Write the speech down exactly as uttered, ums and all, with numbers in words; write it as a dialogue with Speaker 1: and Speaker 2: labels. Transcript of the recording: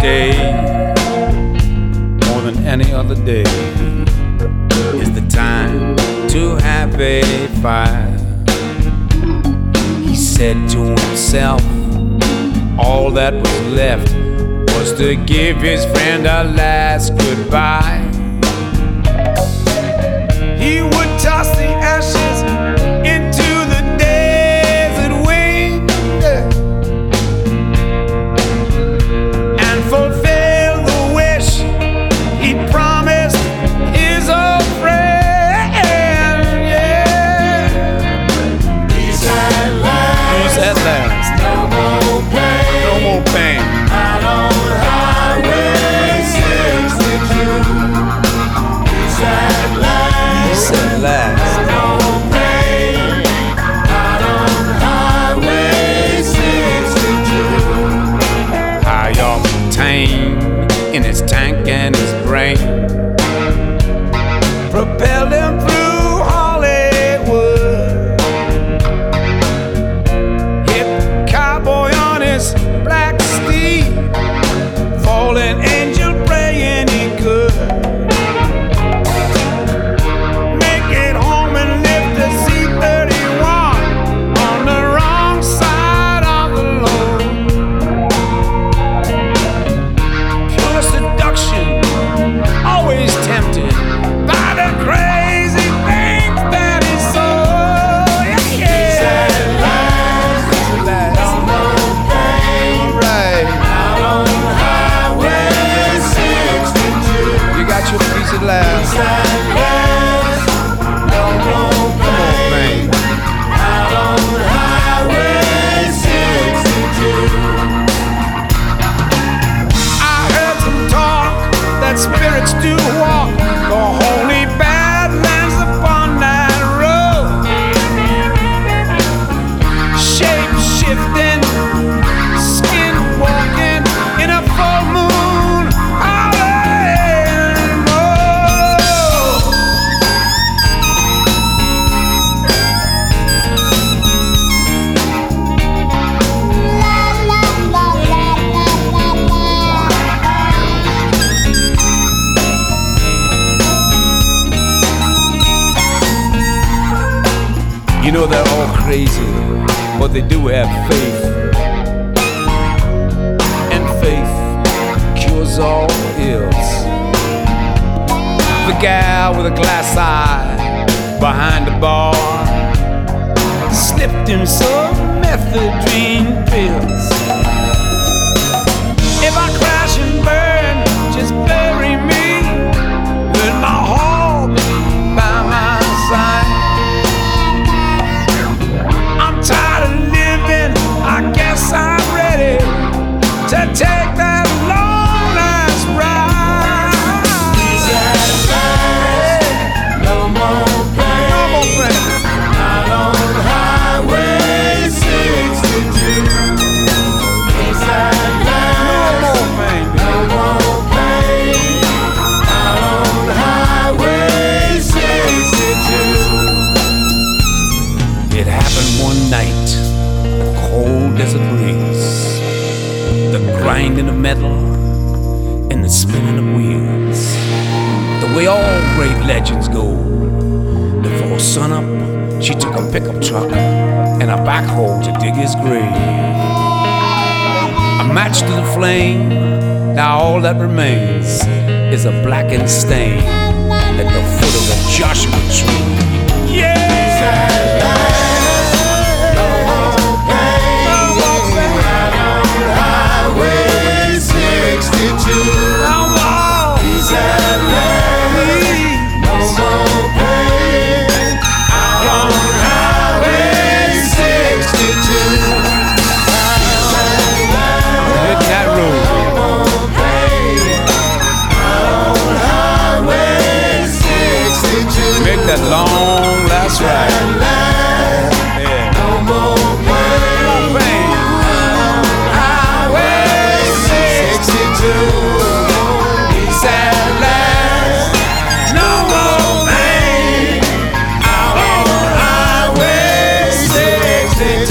Speaker 1: day, more than any other day, is the time to have a fire. He said to himself, all that was left was to give his friend a last goodbye. He would toss the ashes into the desert wind and fulfill the wish he promised his old friend. Yeah.
Speaker 2: Peace at last.
Speaker 1: Peace at last.
Speaker 2: No more pain.
Speaker 1: No more pain.
Speaker 2: Out on Highway sixty-two. Peace at last.
Speaker 1: Peace at last.
Speaker 2: No pain. Out on Highway sixty-two.
Speaker 1: High octane in his tank and his brain propelled him through Hollywood. Hit cowboy on his black steed, fallen angel praying he could make it home and live to see thirty-one on the wrong side of the load. Pure seduction, always tempted by the crazy things that he saw. Yeah, yeah.
Speaker 2: At last. No more pain.
Speaker 1: Right.
Speaker 2: Out on Highway sixty-two.
Speaker 1: You got your piece at last.
Speaker 2: At last. No more pain.
Speaker 1: Man.
Speaker 2: Out on Highway sixty-two.
Speaker 1: I heard some talk that spirits do walk the holy badlands upon that road, shape shifting, skin walking in a full moon Hollywood. You know they're all crazy, but they do have faith, and faith cures all ills. The gal with a glass eye behind the bar slipped him some methadone pills. If I crash and burn, just bury me with my heart by my side. I'm tired of living, I guess I'm ready to take that long last ride.
Speaker 2: Peace at last. No more pain.
Speaker 1: No more pain.
Speaker 2: Out on Highway sixty-two. Peace at last.
Speaker 1: No more pain.
Speaker 2: No more pain. Out on Highway sixty-two.
Speaker 1: It happened one night, cold as a breeze, the grinding of metal and the spinning of wheels. The way all great legends go. Before sunup, she took a pickup truck and a backhoe to dig his grave. A match to the flame, now all that remains is a blackened stain at the foot of the Joshua tree. Yeah!
Speaker 2: Highway sixty-two. Peace at last. No more pain. Out on Highway sixty-two. Peace at last.
Speaker 1: Hit that road.
Speaker 2: No more pain. Out on Highway sixty-two.
Speaker 1: Make that long last ride. Yeah.
Speaker 2: No more pain.
Speaker 1: Pain.
Speaker 2: Highway sixty-two. Peace at last. No more pain. Out on Highway sixty-two.